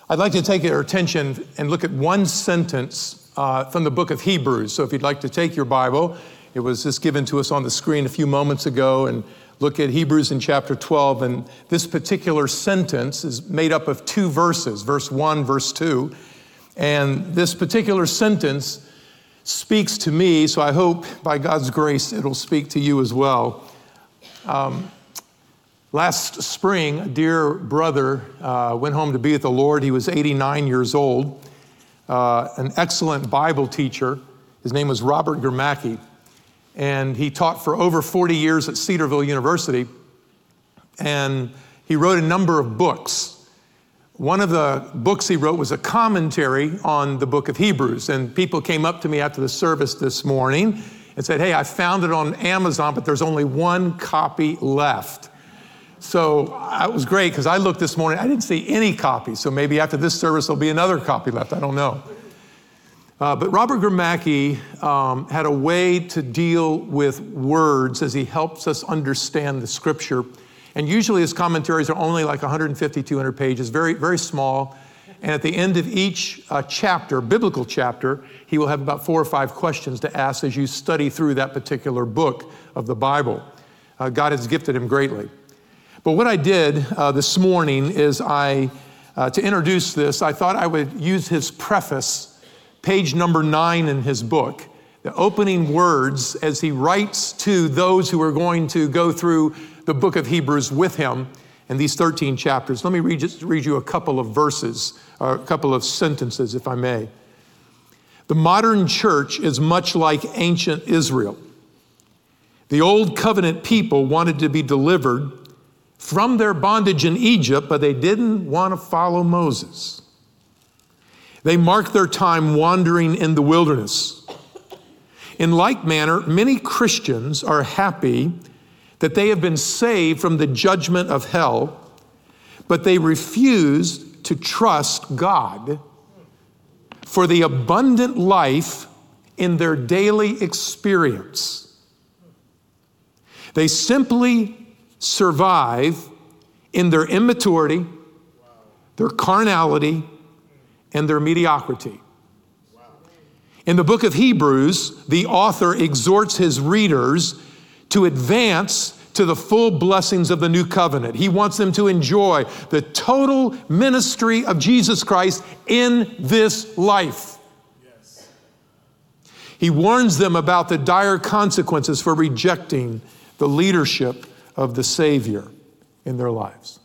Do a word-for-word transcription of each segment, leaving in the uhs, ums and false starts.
I'd like to take your attention and look at one sentence uh, from the book of Hebrews. So if you'd like to take your Bible, it was just given to us on the screen a few moments ago, and look at Hebrews in chapter twelve. And this particular sentence is made up of two verses, verse one, verse two. And this particular sentence speaks to me, so I hope by God's grace it'll speak to you as well. Um, Last spring, a dear brother uh, went home to be with the Lord. He was eighty-nine years old, uh, an excellent Bible teacher. His name was Robert Gurmacki, and he taught for over forty years at Cedarville University, and he wrote a number of books. One of the books he wrote was a commentary on the book of Hebrews, and people came up to me after the service this morning and said, "Hey, I found it on Amazon, but there's only one copy left." So it was great because I looked this morning, I didn't see any copies. So maybe after this service, there'll be another copy left. I don't know. Uh, but Robert Gurmacki um, had a way to deal with words as he helps us understand the scripture. And usually his commentaries are only like one fifty, two hundred pages, very, very small. And at the end of each uh, chapter, biblical chapter, he will have about four or five questions to ask as you study through that particular book of the Bible. Uh, God has gifted him greatly. But what I did uh, this morning is I, uh, to introduce this, I thought I would use his preface, page number nine in his book, the opening words as he writes to those who are going to go through the book of Hebrews with him in these thirteen chapters. Let me read, just read you a couple of verses, or a couple of sentences, if I may. The modern church is much like ancient Israel. The old covenant people wanted to be delivered from their bondage in Egypt, but they didn't want to follow Moses. They marked their time wandering in the wilderness. In like manner, many Christians are happy that they have been saved from the judgment of hell, but they refuse to trust God for the abundant life in their daily experience. They simply survive in their immaturity, their carnality, and their mediocrity. In the book of Hebrews, the author exhorts his readers to advance to the full blessings of the new covenant. He wants them to enjoy the total ministry of Jesus Christ in this life. Yes. He warns them about the dire consequences for rejecting the leadership of the Savior in their lives.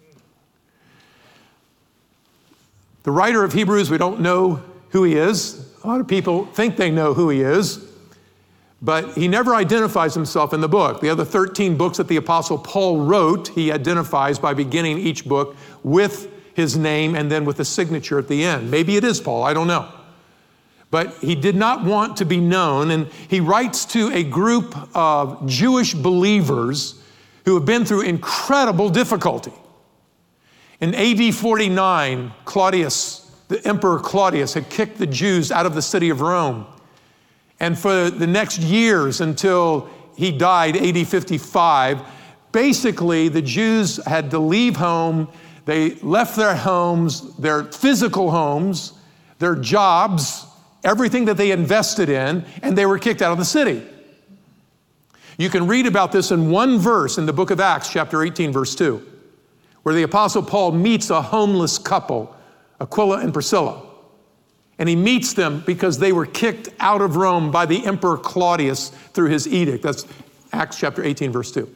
The writer of Hebrews, we don't know who he is. A lot of people think they know who he is, but he never identifies himself in the book. The other thirteen books that the Apostle Paul wrote, he identifies by beginning each book with his name and then with a signature at the end. Maybe it is Paul, I don't know. But he did not want to be known, and he writes to a group of Jewish believers who have been through incredible difficulty. In A D forty-nine, Claudius, the Emperor Claudius, had kicked the Jews out of the city of Rome. And for the next years until he died, A D fifty-five, basically the Jews had to leave home. They left their homes, their physical homes, their jobs, everything that they invested in, and they were kicked out of the city. You can read about this in one verse in the book of Acts, chapter eighteen, verse two, where the Apostle Paul meets a homeless couple, Aquila and Priscilla. And he meets them because they were kicked out of Rome by the Emperor Claudius through his edict. That's Acts chapter eighteen, verse two.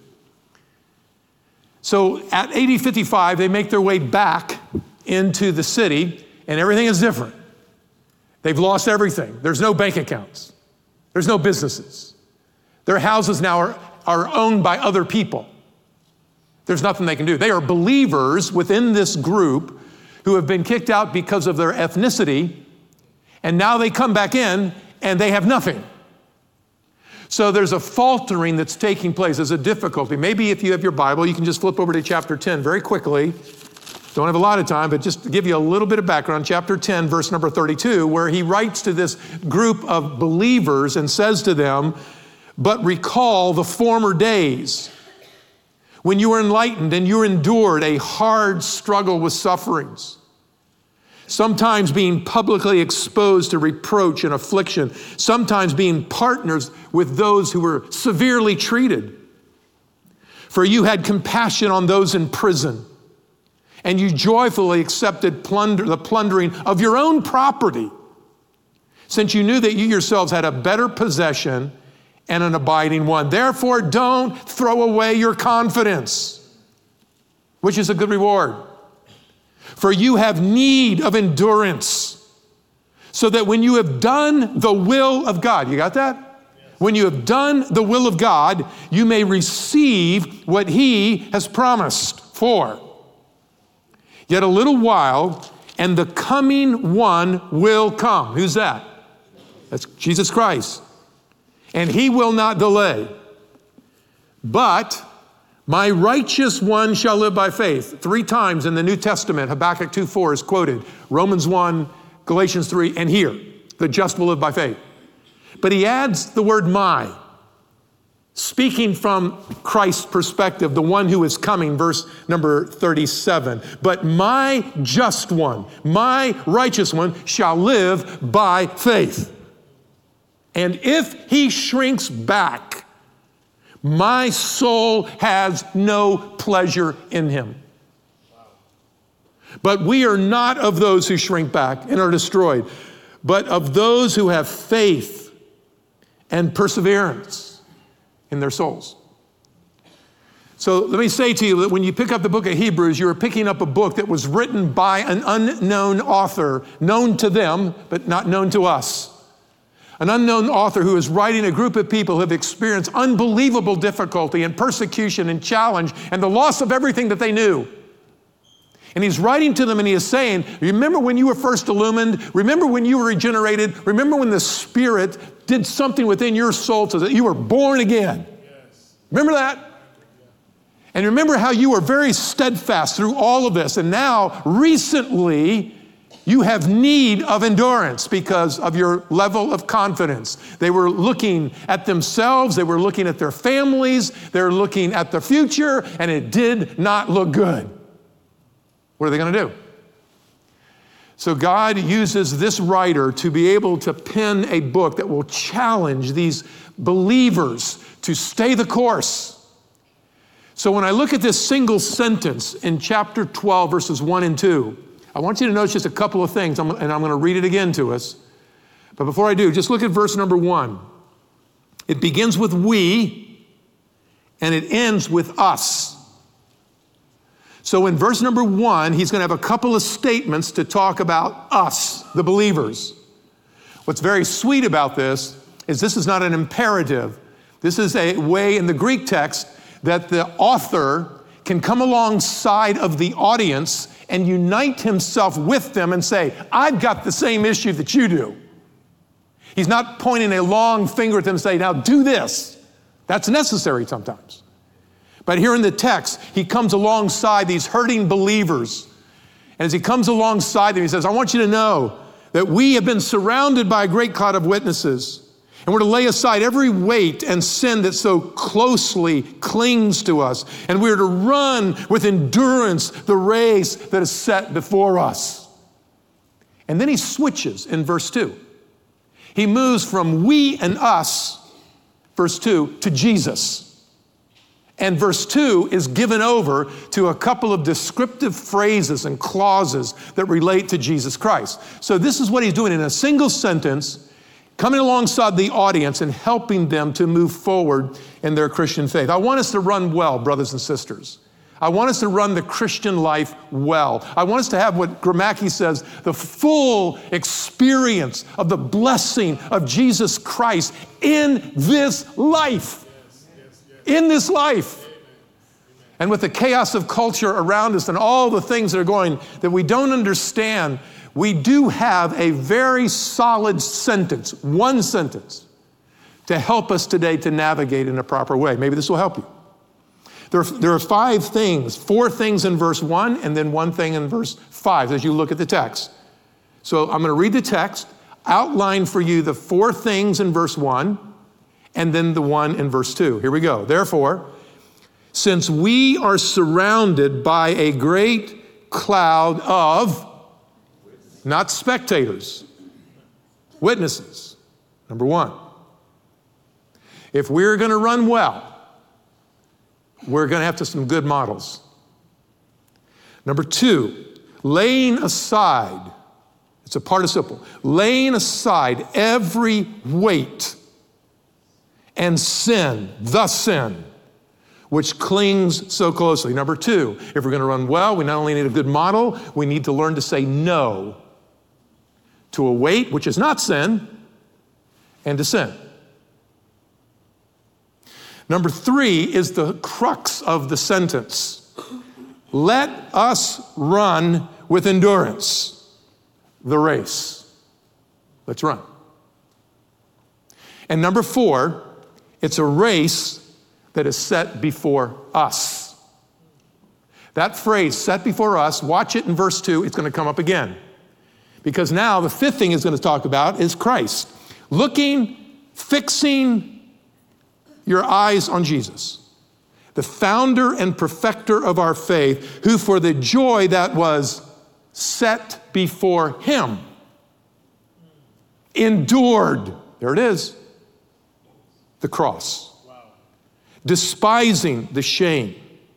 So at A D fifty-five, they make their way back into the city, and everything is different. They've lost everything. There's no bank accounts. There's no businesses. Their houses now are, are owned by other people. There's nothing they can do. They are believers within this group who have been kicked out because of their ethnicity, and now they come back in and they have nothing. So there's a faltering that's taking place. There's a difficulty. Maybe if you have your Bible, you can just flip over to chapter ten very quickly. Don't have a lot of time, but just to give you a little bit of background, chapter ten, verse number thirty-two, where he writes to this group of believers and says to them, "But recall the former days when you were enlightened and you endured a hard struggle with sufferings. sometimes being publicly exposed to reproach and affliction, sometimes being partners with those who were severely treated. For you had compassion on those in prison, and you joyfully accepted plunder, the plundering of your own property, since you knew that you yourselves had a better possession and an abiding one. Therefore, don't throw away your confidence, which is a good reward. For you have need of endurance, so that when you have done the will of God, you got that? Yes. When you have done the will of God, you may receive what he has promised for. Yet a little while, and the coming one will come. Who's that? That's Jesus Christ. And he will not delay. But my righteous one shall live by faith. Three times in the New Testament, Habakkuk two four is quoted. Romans one, Galatians three, and here, the just will live by faith. But he adds the word my, speaking from Christ's perspective, the one who is coming, verse number thirty-seven. But my just one, my righteous one shall live by faith. And if he shrinks back, my soul has no pleasure in him. Wow. But we are not of those who shrink back and are destroyed, but of those who have faith and perseverance in their souls. So let me say to you that when you pick up the book of Hebrews, you are picking up a book that was written by an unknown author, known to them, but not known to us. An unknown author who is writing a group of people who have experienced unbelievable difficulty and persecution and challenge and the loss of everything that they knew. And he's writing to them and he is saying, remember when you were first illumined? Remember when you were regenerated? Remember when the Spirit did something within your soul so that you were born again? Yes. Remember that? And remember how you were very steadfast through all of this. And now, recently, you have need of endurance because of your level of confidence. They were looking at themselves, they were looking at their families, they were looking at the future, and it did not look good. What are they going to do? So God uses this writer to be able to pen a book that will challenge these believers to stay the course. So when I look at this single sentence in chapter twelve, verses one and two, I want you to notice just a couple of things, and I'm going to read it again to us. But before I do, just look at verse number one. It begins with we, and it ends with us. So in verse number one, he's going to have a couple of statements to talk about us, the believers. What's very sweet about this is this is not an imperative. This is a way in the Greek text that the author can come alongside of the audience and unite himself with them and say, I've got the same issue that you do. He's not pointing a long finger at them and saying, now do this. That's necessary sometimes. But here in the text, he comes alongside these hurting believers. And as he comes alongside them, he says, I want you to know that we have been surrounded by a great cloud of witnesses. And we're to lay aside every weight and sin that so closely clings to us. And we're to run with endurance the race that is set before us. And then he switches in verse two. He moves from we and us, verse two, to Jesus. And verse two is given over to a couple of descriptive phrases and clauses that relate to Jesus Christ. So this is what he's doing in a single sentence, coming alongside the audience and helping them to move forward in their Christian faith. I want us to run well, brothers and sisters. I want us to run the Christian life well. I want us to have what Gramacki says, the full experience of the blessing of Jesus Christ in this life. Yes, yes, yes. In this life. Amen. And with the chaos of culture around us and all the things that are going that we don't understand, we do have a very solid sentence, one sentence, to help us today to navigate in a proper way. Maybe this will help you. There are, there are five things, four things in verse one, and then one thing in verse five as you look at the text. So I'm going to read the text, outline for you the four things in verse one, and then the one in verse two. Here we go. Therefore, since we are surrounded by a great cloud of not spectators, witnesses. Number one. If we're going to run well, we're going to have to some good models. Number two, laying aside, it's a participle, laying aside every weight and sin, the sin, which clings so closely. Number two, if we're going to run well, we not only need a good model, we need to learn to say no to a weight, which is not sin, and to sin. Number three is the crux of the sentence. Let us run with endurance the race. Let's run. And number four, it's a race that is set before us. That phrase, set before us, watch it in verse two, it's going to come up again. Because now the fifth thing it's going to talk about is Christ. Looking, fixing your eyes on Jesus, the founder and perfecter of our faith, who for the joy that was set before him endured, there it is, the cross, wow. Despising the shame,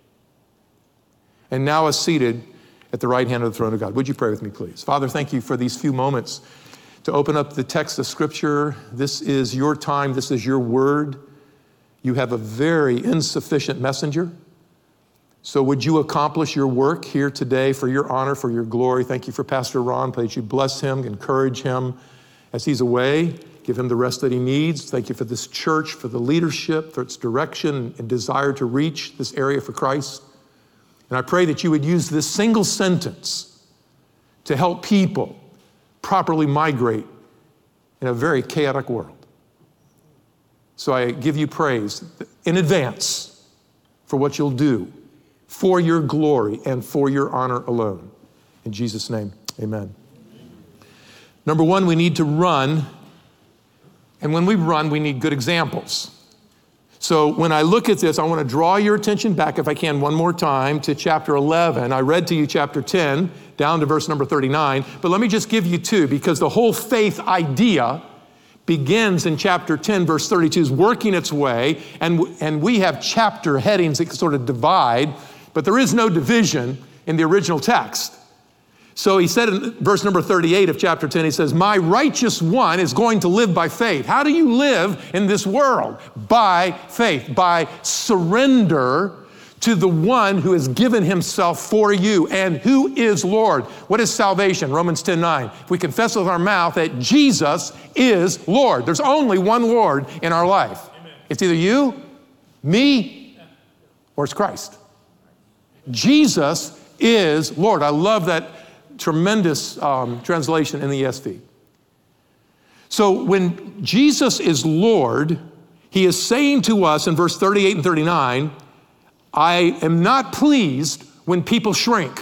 and now is seated at the right hand of the throne of God. Would you pray with me, please? Father, thank you for these few moments to open up the text of Scripture. This is your time. This is your word. You have a very insufficient messenger. So would you accomplish your work here today for your honor, for your glory? Thank you for Pastor Ron. Pray that you bless him, encourage him as he's away. Give him the rest that he needs. Thank you for this church, for the leadership, for its direction and desire to reach this area for Christ. And I pray that you would use this single sentence to help people properly migrate in a very chaotic world. So I give you praise in advance for what you'll do for your glory and for your honor alone. In Jesus' name, amen. Number one, we need to run. And when we run, we need good examples. So when I look at this, I want to draw your attention back, if I can, one more time to chapter eleven. I read to you chapter ten, down to verse number thirty-nine. But let me just give you two, because the whole faith idea begins in chapter ten, verse thirty-two, is working its way, and, and we have chapter headings that sort of divide, but there is no division in the original text. So he said in verse number thirty-eight of chapter ten, he says, my righteous one is going to live by faith. How do you live in this world? By faith, by surrender to the one who has given himself for you and who is Lord. What is salvation? Romans ten nine. If we confess with our mouth that Jesus is Lord. There's only one Lord in our life. Amen. It's either you, me, or it's Christ. Jesus is Lord. I love that tremendous um, translation in the E S V. So when Jesus is Lord, he is saying to us in verse thirty-eight and thirty-nine, I am not pleased when people shrink.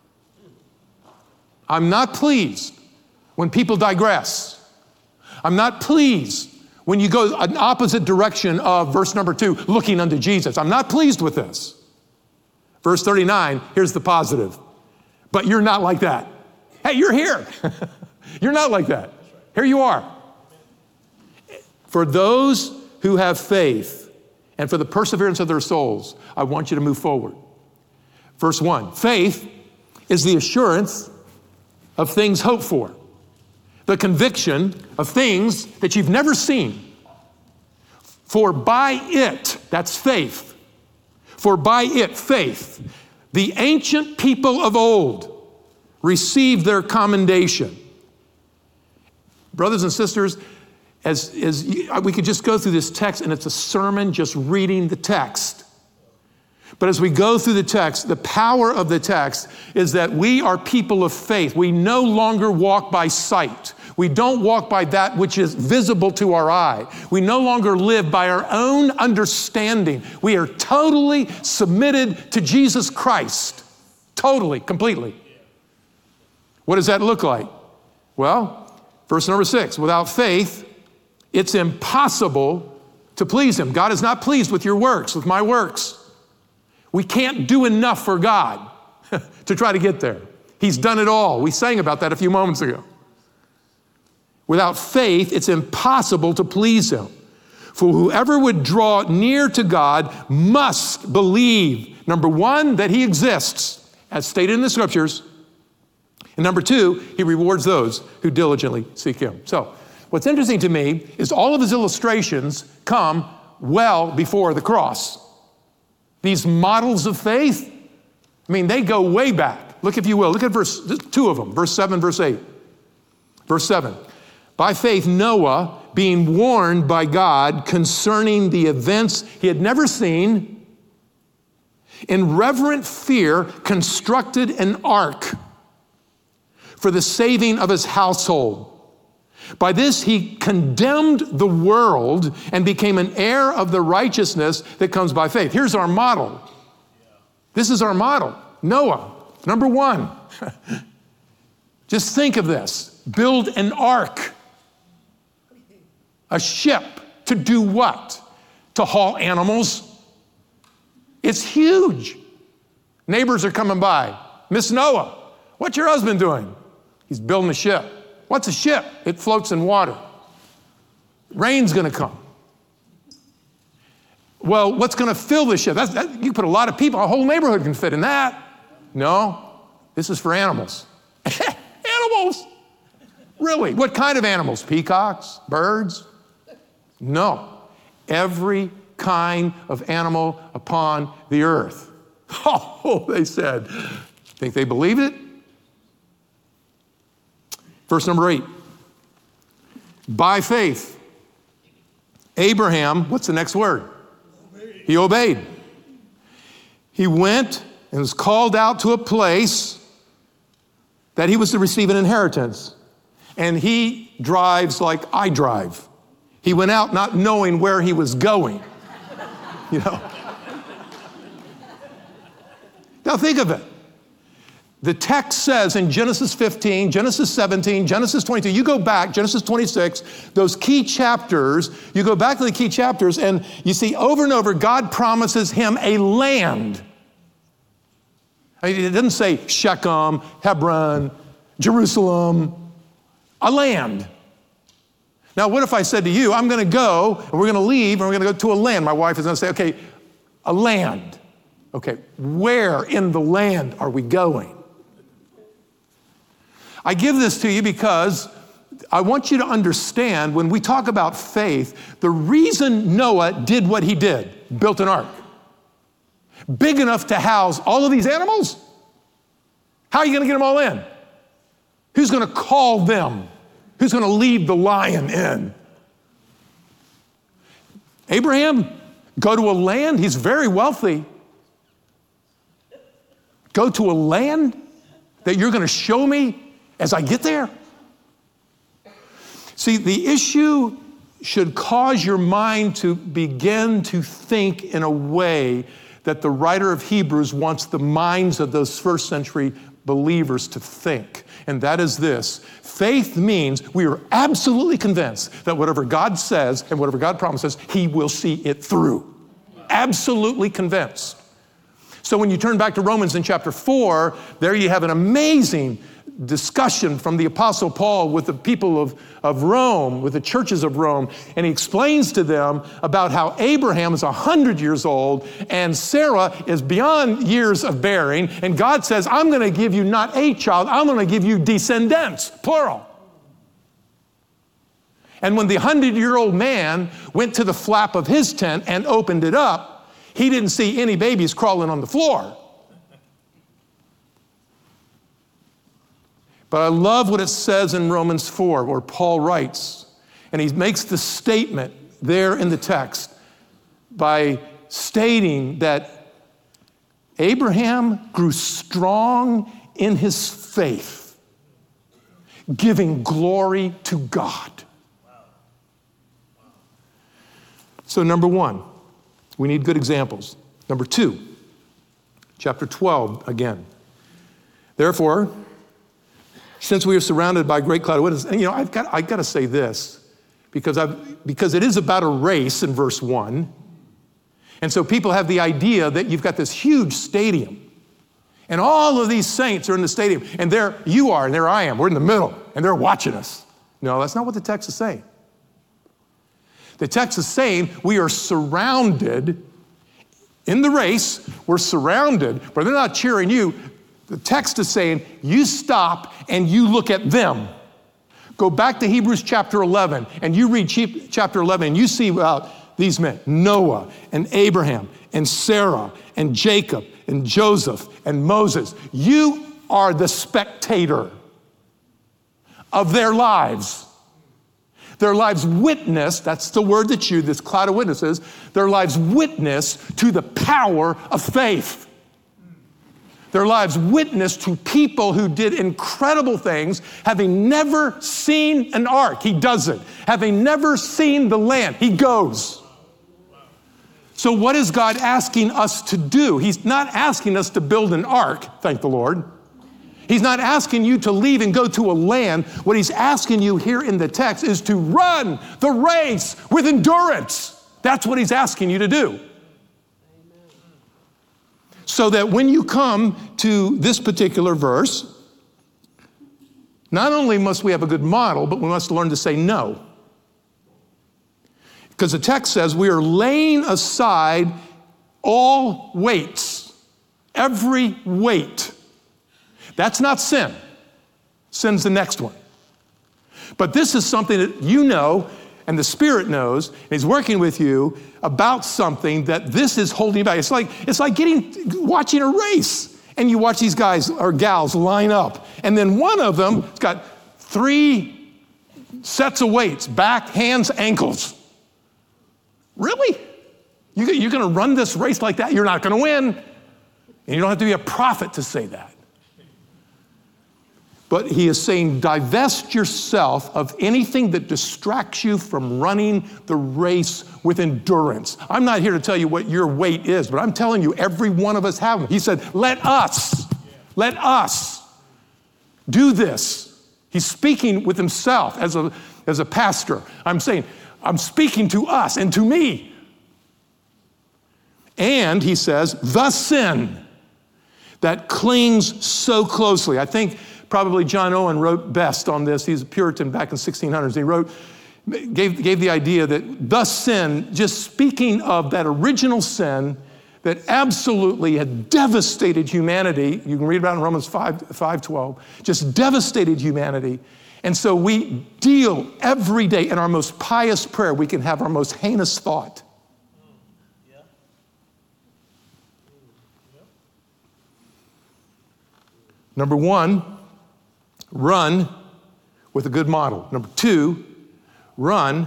I'm not pleased when people digress. I'm not pleased when you go an opposite direction of verse number two, looking unto Jesus. I'm not pleased with this. Verse thirty-nine, here's the positive. But you're not like that. Hey, you're here. You're not like that. Here you are. For those who have faith and for the perseverance of their souls, I want you to move forward. Verse one, faith is the assurance of things hoped for, the conviction of things that you've never seen. For by it, that's faith, for by it, faith, the ancient people of old received their commendation. Brothers and sisters, as, as we could just go through this text and it's a sermon just reading the text. But as we go through the text, the power of the text is that we are people of faith. We no longer walk by sight. We don't walk by that which is visible to our eye. We no longer live by our own understanding. We are totally submitted to Jesus Christ. Totally, completely. What does that look like? Well, verse number six, without faith, it's impossible to please him. God is not pleased with your works, with my works. We can't do enough for God to try to get there. He's done it all. We sang about that a few moments ago. Without faith, it's impossible to please him. For whoever would draw near to God must believe, number one, that he exists, as stated in the scriptures. And number two, he rewards those who diligently seek him. So what's interesting to me is all of his illustrations come well before the cross. These models of faith, I mean, they go way back. Look, if you will, look at verse, two of them, verse seven, verse eight. Verse seven, by faith Noah, being warned by God concerning the events he had never seen, in reverent fear constructed an ark for the saving of his household. By this he condemned the world and became an heir of the righteousness that comes by faith. Here's our model. This is our model. Noah, number one. Just think of this. Build an ark. A ship. To do what? To haul animals. It's huge. Neighbors are coming by. Miss Noah, what's your husband doing? He's building a ship. What's a ship? It floats in water. Rain's going to come. Well, what's going to fill the ship? That's, that, you put a lot of people, a whole neighborhood can fit in that. No, this is for animals. Animals? Really? What kind of animals? Peacocks? Birds? No. Every kind of animal upon the earth. Oh, they said. Think they believed it? Verse number eight. By faith, Abraham, what's the next word? Obeyed. He obeyed. He went and was called out to a place that he was to receive an inheritance. And he drives like I drive. He went out not knowing where he was going. You know? Now think of it. The text says in Genesis fifteen, Genesis seventeen, Genesis twenty-two, you go back, Genesis twenty-six, those key chapters, you go back to the key chapters and you see over and over, God promises him a land. I mean, it doesn't say Shechem, Hebron, Jerusalem, a land. Now, what if I said to you, I'm going to go and we're going to leave and we're going to go to a land? My wife is going to say, okay, a land. Okay, where in the land are we going? I give this to you because I want you to understand when we talk about faith, the reason Noah did what he did, built an ark, big enough to house all of these animals, how are you going to get them all in? Who's going to call them? Who's going to lead the lion in? Abraham, go to a land, he's very wealthy. Go to a land that you're going to show me as I get there? See, the issue should cause your mind to begin to think in a way that the writer of Hebrews wants the minds of those first century believers to think. And that is this. Faith means we are absolutely convinced that whatever God says and whatever God promises, he will see it through. Absolutely convinced. So when you turn back to Romans in chapter four, there you have an amazing discussion from the Apostle Paul with the people of, of Rome, with the churches of Rome, and he explains to them about how Abraham is one hundred years old and Sarah is beyond years of bearing, and God says, I'm going to give you not a child, I'm going to give you descendants, plural. And when the hundred-year-old man went to the flap of his tent and opened it up, he didn't see any babies crawling on the floor. But I love what it says in Romans four, where Paul writes, and he makes the statement there in the text by stating that Abraham grew strong in his faith, giving glory to God. So number one, we need good examples. Number two, chapter twelve again. Therefore, since we are surrounded by a great cloud of witnesses, and you know, I've got, I've got to say this, because, I've, because it is about a race in verse one. And so people have the idea that you've got this huge stadium, And all of these saints are in the stadium. And there you are, and there I am. We're in the middle, and they're watching us. No, that's not what the text is saying. The text is saying we are surrounded in the race. We're surrounded, but they're not cheering you. The text is saying you stop and you look at them. Go back to Hebrews chapter eleven, and you read chapter eleven, and you see about these men, Noah and Abraham and Sarah and Jacob and Joseph and Moses. You are the spectator of their lives. Their lives witness, that's the word that's used, this cloud of witnesses, their lives witness to the power of faith. Their lives witness to people who did incredible things, having never seen an ark, he does it. Having never seen the land, he goes. So what is God asking us to do? He's not asking us to build an ark, thank the Lord. He's not asking you to leave and go to a land. What he's asking you here in the text is to run the race with endurance. That's what he's asking you to do. So that when you come to this particular verse, not only must we have a good model, but we must learn to say no. Because the text says we are laying aside all weights, every weight. That's not sin. Sin's the next one. But this is something that you know, and the Spirit knows, and he's working with you about something that this is holding you back. It's like, it's like getting, watching a race, and you watch these guys or gals line up, and then one of them has got three sets of weights, back, hands, ankles. Really? You, you're going to run this race like that? You're not going to win. And you don't have to be a prophet to say that. But he is saying, divest yourself of anything that distracts you from running the race with endurance. I'm not here to tell you what your weight is, but I'm telling you, every one of us have them. He said, let us, let us do this. He's speaking with himself as a, as a pastor. I'm saying, I'm speaking to us and to me. And he says, the sin that clings so closely. I think probably John Owen wrote best on this. He's a Puritan back in sixteen hundreds. He wrote, gave, gave the idea that the sin, just speaking of that original sin that absolutely had devastated humanity. You can read about it in Romans five twelve, just devastated humanity. And so we deal every day in our most pious prayer, we can have our most heinous thought. Number one, run with a good model. Number two, run,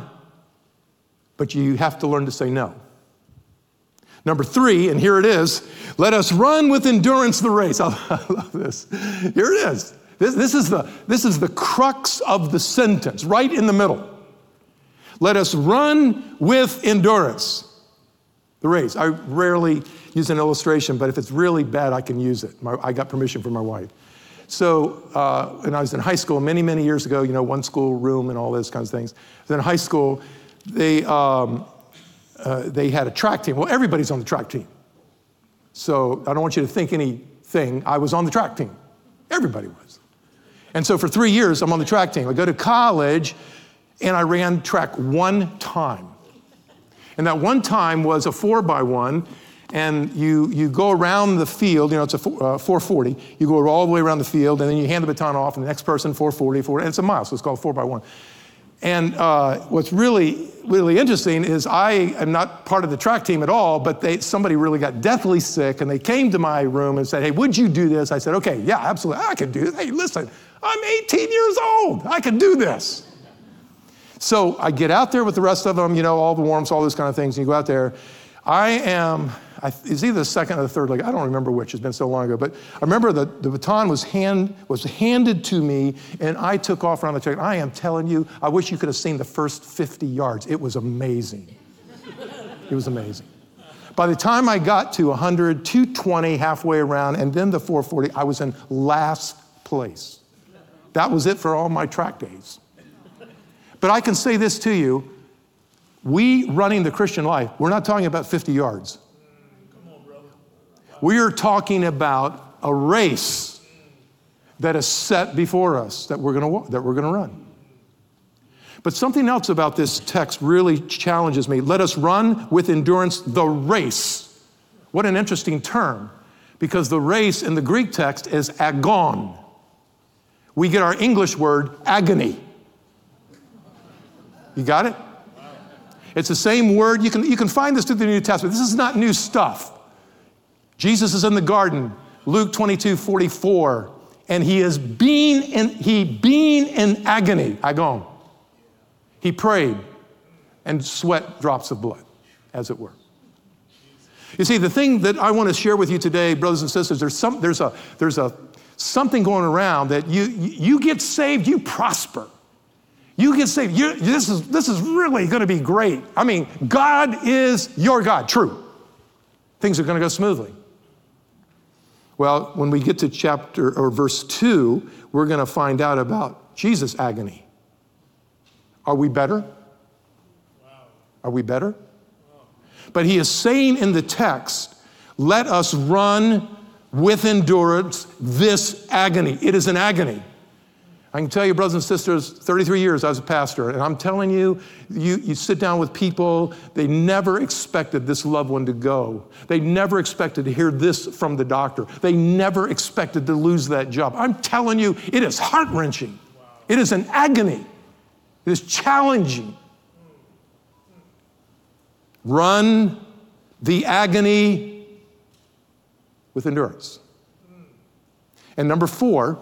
but you have to learn to say no. Number three, and here it is, let us run with endurance the race. I love this. Here it is. This, this, is the, this is the crux of the sentence, right in the middle. Let us run with endurance the race. I rarely use an illustration, but if it's really bad, I can use it. My, I got permission from my wife. So uh, when I was in high school, many, many years ago, you know, one school room and all those kinds of things. Then in high school, they, um, uh, they had a track team. Well, everybody's on the track team. So I don't want you to think anything. I was on the track team. Everybody was. And so for three years, I'm on the track team. I go to college, and I ran track one time. And that one time was a four by one, and you, you go around the field, you know, it's a four, uh, four forty. You go all the way around the field, and then you hand the baton off, and the next person, four forty, four, and it's a mile, so it's called four by one. And uh, what's really, really interesting is I am not part of the track team at all, but they, somebody really got deathly sick, and they came to my room and said, hey, would you do this? I said, okay, yeah, absolutely, I can do this. Hey, listen, I'm eighteen years old. I can do this. So I get out there with the rest of them, you know, all the warmths, all those kind of things, and you go out there. I am, I, it's either the second or the third leg. I don't remember which. It's been so long ago. But I remember the, the baton was, hand, was handed to me, and I took off around the track. I am telling you, I wish you could have seen the first fifty yards. It was amazing. It was amazing. By the time I got to one hundred, two twenty, halfway around, and then the four forty, I was in last place. That was it for all my track days. But I can say this to you, we running the Christian life, we're not talking about fifty yards. We are talking about a race that is set before us that we're going to that we're going to run. But something else about this text really challenges me. Let us run with endurance the race. What an interesting term, because the race in the Greek text is agon. We get our English word agony. You got it? It's the same word. You can, you can find this through the New Testament. This is not new stuff. Jesus is in the garden, Luke twenty-two forty-four, and he is being in, he being in agony, agon. He prayed and sweat drops of blood, as it were. You see, the thing that I want to share with you today, brothers and sisters, there's some, there's a, there's a something going around that you, you get saved, you prosper. You get saved, you, this is, this is really going to be great. I mean, God is your God, true. Things are going to go smoothly. Well, when we get to chapter or verse two, we're going to find out about Jesus' agony. Are we better? Are we better? But he is saying in the text, let us run with endurance this agony. It is an agony. I can tell you, brothers and sisters, thirty-three years I was a pastor, and I'm telling you, you, you sit down with people, they never expected this loved one to go. They never expected to hear this from the doctor. They never expected to lose that job. I'm telling you, it is heart-wrenching. Wow. It is an agony. It is challenging. Run the agony with endurance. And number four,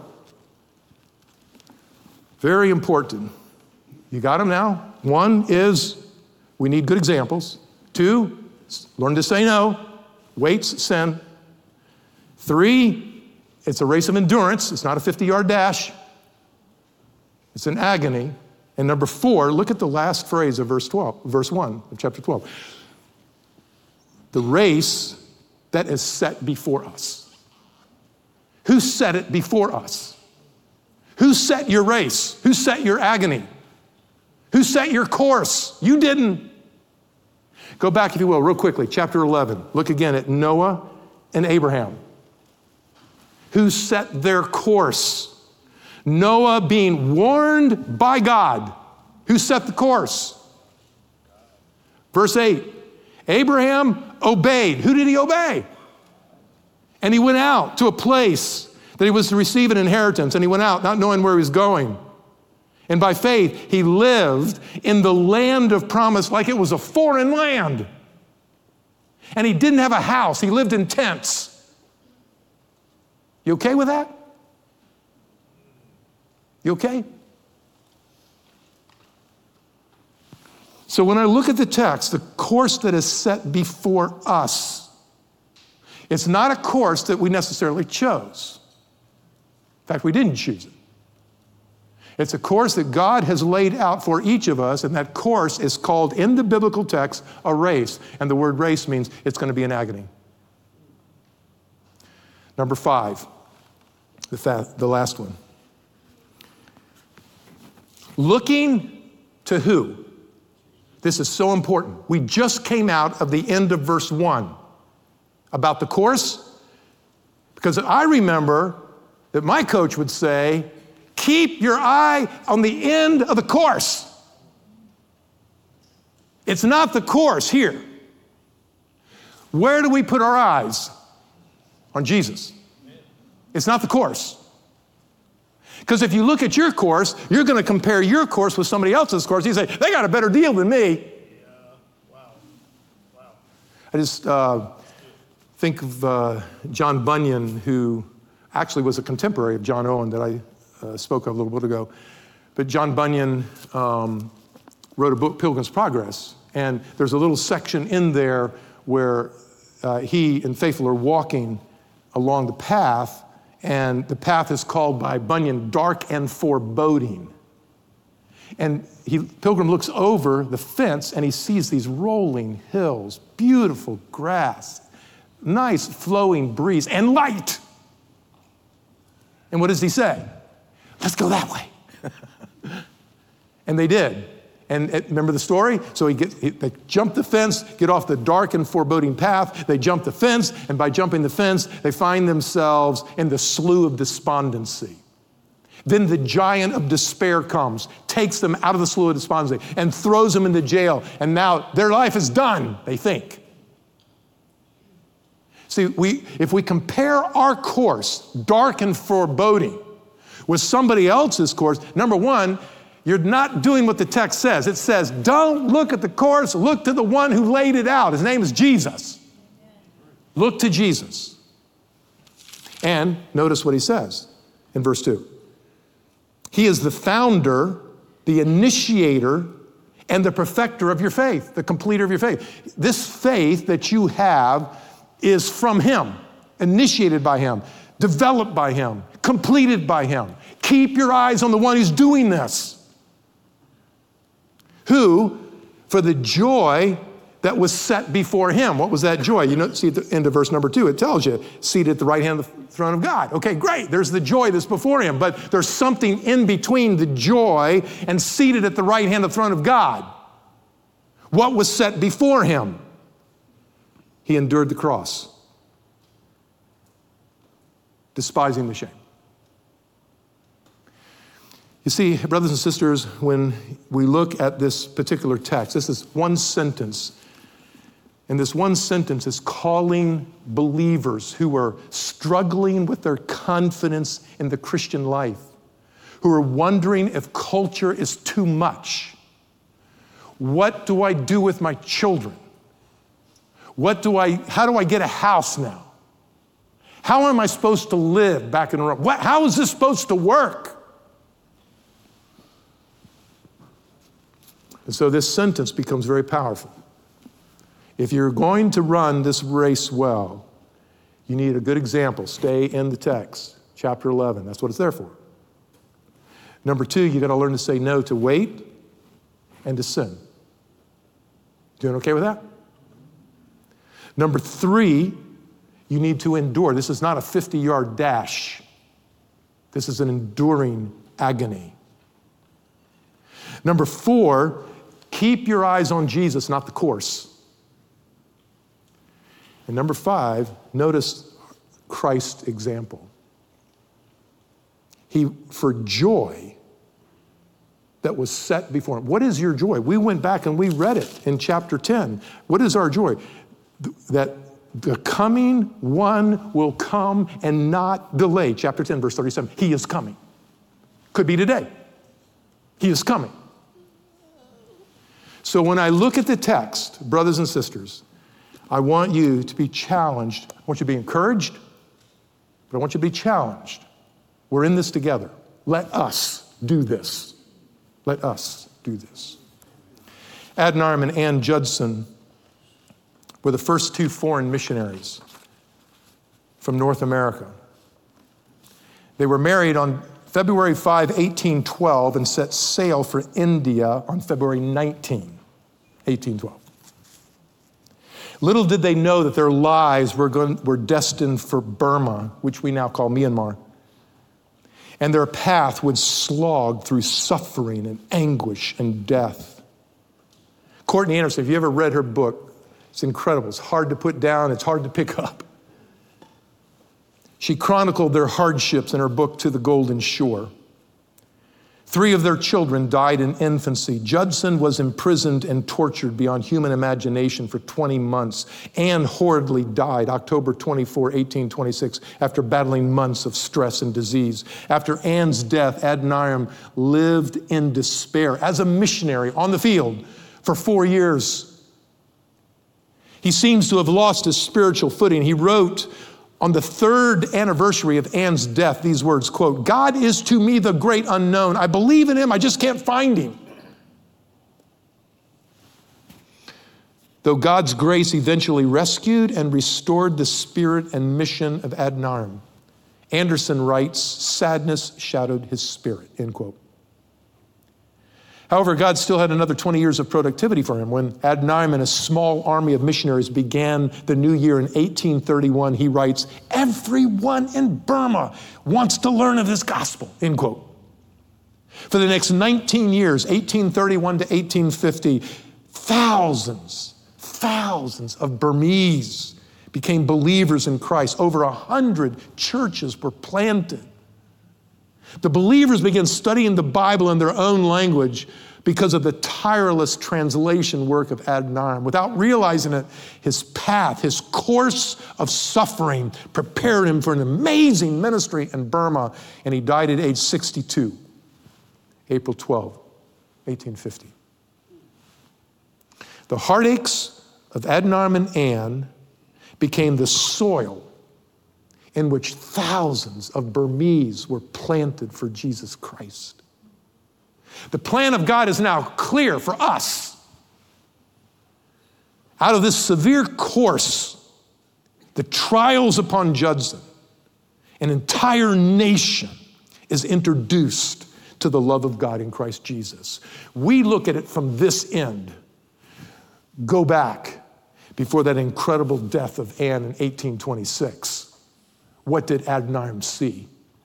very important. You got them now? One is we need good examples. Two, learn to say no. Weights, sin. Three, it's a race of endurance. It's not a fifty-yard dash. It's an agony. And number four, look at the last phrase of verse twelve, verse one of chapter twelve. The race that is set before us. Who set it before us? Who set your race? Who set your agony? Who set your course? You didn't. Go back, if you will, real quickly, chapter eleven. Look again at Noah and Abraham. Who set their course? Noah being warned by God. Who set the course? Verse eight, Abraham obeyed. Who did he obey? And he went out to a place that he was to receive an inheritance, and he went out not knowing where he was going. And by faith, he lived in the land of promise like it was a foreign land. And he didn't have a house. He lived in tents. You okay with that? You okay? So when I look at the text, the course that is set before us, it's not a course that we necessarily chose. In fact, we didn't choose it. It's a course that God has laid out for each of us, and that course is called, in the biblical text, a race. And the word race means it's going to be an agony. Number five, the, fa- the last one. Looking to who? This is so important. We just came out of the end of verse one about the course, because I remember that my coach would say, keep your eye on the end of the course. It's not the course here. Where do we put our eyes? On Jesus. It's not the course. Because if you look at your course, you're going to compare your course with somebody else's course. You say, they got a better deal than me. Yeah. Wow. Wow. I just uh, think of uh, John Bunyan, who actually was a contemporary of John Owen that I uh, spoke of a little bit ago. But John Bunyan um, wrote a book, Pilgrim's Progress, and there's a little section in there where uh, he and Faithful are walking along the path, and the path is called by Bunyan dark and foreboding. And he, Pilgrim looks over the fence and he sees these rolling hills, beautiful grass, nice flowing breeze, and light. And what does he say? Let's go that way. And they did. And it, remember the story? So he gets, he, they jump the fence, get off the dark and foreboding path. They jump the fence, and by jumping the fence, they find themselves in the slough of despondency. Then the giant of despair comes, takes them out of the slough of despondency, and throws them into jail. And now their life is done, they think. See, we, if we compare our course, dark and foreboding, with somebody else's course, number one, you're not doing what the text says. It says, don't look at the course, look to the one who laid it out. His name is Jesus. Look to Jesus. And notice what he says in verse two. He is the founder, the initiator, and the perfecter of your faith, the completer of your faith. This faith that you have is from him, initiated by him, developed by him, completed by him. Keep your eyes on the one who's doing this. Who, for the joy that was set before him. What was that joy? You know, see at the end of verse number two, it tells you, seated at the right hand of the throne of God. Okay, great. There's the joy that's before him, but there's something in between the joy and seated at the right hand of the throne of God. What was set before him? He endured the cross, despising the shame. You see, brothers and sisters, when we look at this particular text, this is one sentence, and this one sentence is calling believers who are struggling with their confidence in the Christian life, who are wondering if culture is too much. What do I do with my children? What do I, how do I get a house now? How am I supposed to live back in Rome? What, how is this supposed to work? And so this sentence becomes very powerful. If you're going to run this race well, you need a good example. Stay in the text, chapter eleven. That's what it's there for. Number two, you got to learn to say no to weight and to sin. Doing okay with that? Number three, you need to endure. This is not a fifty-yard dash. This is an enduring agony. Number four, keep your eyes on Jesus, not the course. And number five, notice Christ's example. He, for joy that was set before him. What is your joy? We went back and we read it in chapter ten. What is our joy? That the coming one will come and not delay. Chapter ten, verse thirty-seven. He is coming. Could be today. He is coming. So when I look at the text, brothers and sisters, I want you to be challenged. I want you to be encouraged, but I want you to be challenged. We're in this together. Let us do this. Let us do this. Adoniram and Ann Judson were the first two foreign missionaries from North America. They were married on February fifth, eighteen twelve, and set sail for India on February nineteenth, eighteen twelve. Little did they know that their lives were, going, were destined for Burma, which we now call Myanmar. And their path would slog through suffering and anguish and death. Courtney Anderson, if you ever read her book, it's incredible. It's hard to put down. It's hard to pick up. She chronicled their hardships in her book, To the Golden Shore. Three of their children died in infancy. Judson was imprisoned and tortured beyond human imagination for twenty months. Anne horridly died October twenty-fourth, eighteen twenty-six, after battling months of stress and disease. After Anne's death, Adoniram lived in despair as a missionary on the field for four years. He seems to have lost his spiritual footing. He wrote on the third anniversary of Anne's death these words, quote, "God is to me the great unknown. I believe in him, I just can't find him." Though God's grace eventually rescued and restored the spirit and mission of Adoniram, Anderson writes, sadness shadowed his spirit, end quote. However, God still had another twenty years of productivity for him. When Adoniram and a small army of missionaries began the new year in eighteen thirty-one, he writes, "Everyone in Burma wants to learn of this gospel," end quote. For the next nineteen years, eighteen thirty-one to eighteen fifty, thousands, thousands of Burmese became believers in Christ. Over a hundred churches were planted. The believers began studying the Bible in their own language because of the tireless translation work of Adoniram. Without realizing it, his path, his course of suffering prepared him for an amazing ministry in Burma, and he died at age sixty-two, April twelfth, eighteen fifty. The heartaches of Adoniram and Ann became the soil in which thousands of Burmese were planted for Jesus Christ. The plan of God is now clear for us. Out of this severe course, the trials upon Judson, an entire nation is introduced to the love of God in Christ Jesus. We look at it from this end. Go back before that incredible death of Anne in eighteen twenty-six. What did Adoniram see?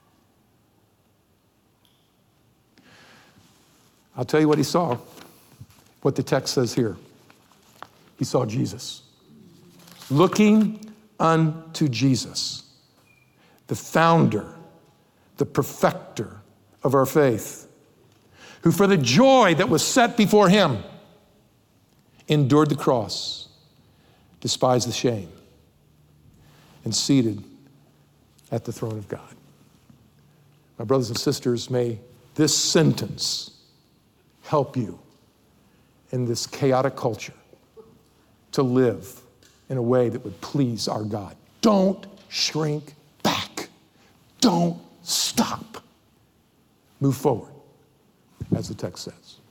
I'll tell you what he saw, what the text says here. He saw Jesus. Looking unto Jesus, the founder, the perfecter of our faith, who for the joy that was set before him endured the cross, despised the shame, and seated at the throne of God. My brothers and sisters, may this sentence help you in this chaotic culture to live in a way that would please our God. Don't shrink back. Don't stop. Move forward, as the text says.